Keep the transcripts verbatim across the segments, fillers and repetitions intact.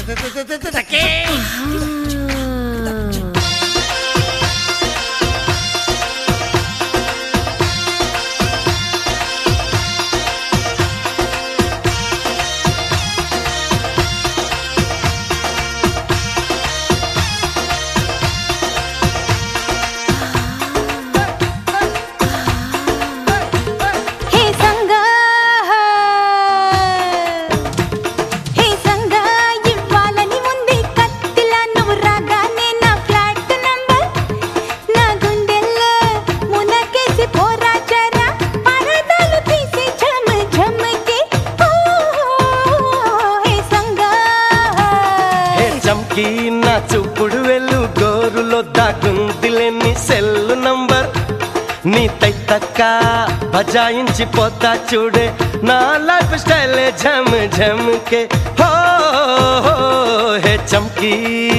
చంకి నా చూపుడు వెళ్ళు గోరులో దాగుందిలేని సెల్లు నంబర్ నీ తైతక్క బజాయించి పోతా చూడే నా లైఫ్ స్టైల్ ఝమ్ ఝమ్కే హో హే చంకి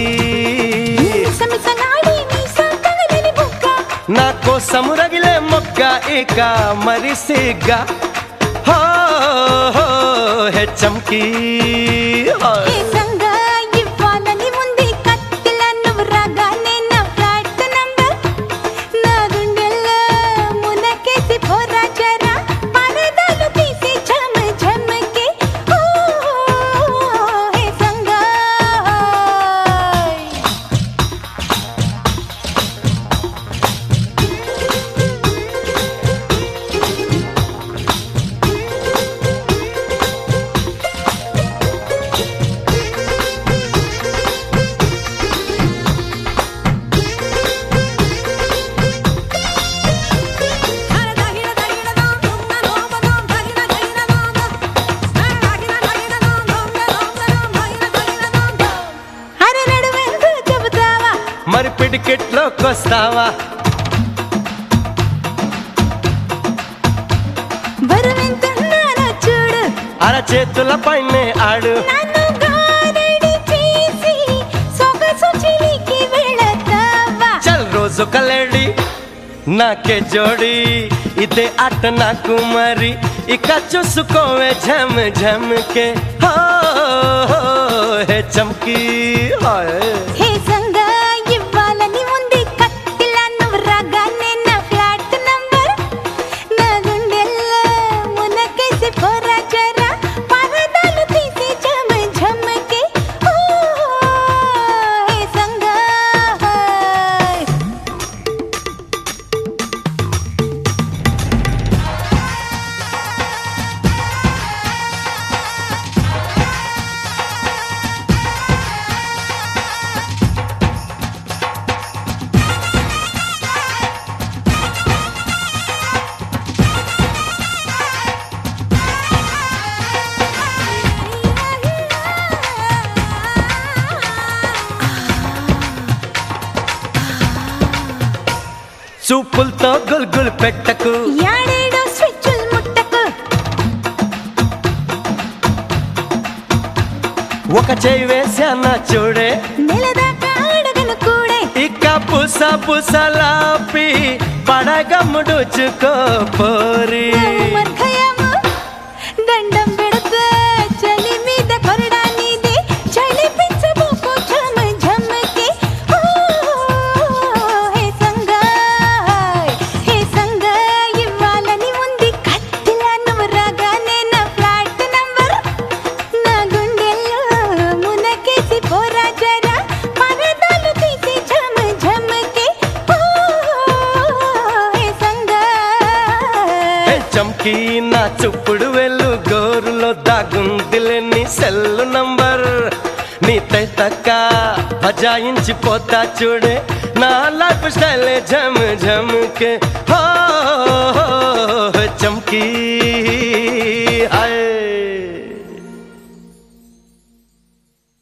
నా కోసం రగిలే మొగ్గ ఇక మరి సిగ్గా హో హే చంకి మరి పిడికెట్లోకి వస్తావా చూడు అర చేతుల పైనే ఆడు చల్ రోజు కలేడి నాకే జోడి ఇదే ఆట నాకు మరి ఇక చూసుకోవే ఝమ్ ఝమ్కే హో హే చంకి హే సంగా ఇవ్వాలని ఉంది కత్తిలా నువ్వు రాగానే నా ఫ్లాట్ నంబర్ నా గుండెల్లో మునకేసి పోరా జరా పరదాలు తీసి ఝమ్ ఝమ్కే హో హే సంగా చూపులతో గుల్గుల్ పెట్టకు యాడేడో స్విచ్చుల్ ముట్టకు ఒక చేయి వేసానా చూడే నెలదాకా అడగను కూడే ఇక పుస పుసలాపి పడగమ్ముడుచుకో పోరి మర్ఖయము దండం పెడితే చలి మీద కొరడా నీది చలి పిచ్చబోకు ఝమ్ ఝమ్కే హో హే సంగా హే సంగా ఇవ్వాలని ఉంది కత్తిలా నువ్వు రాగానే నా ఫ్లాట్ నంబర్ నా గుండెల్లో మునకేసి పోరా జరా పరదాలు తీసి ఝమ్ ఝమ్కే హో హే సంగా హే చంకి నా చూపుడు వెళ్ళు గోరులో దాగుందిలేని సెల్లు నంబర్ నీ తైతక్క బజాయించి పోతా చూడే నా లైఫ్ స్టైల్ ఝమ్ ఝమ్కే హో చంకి హాయ్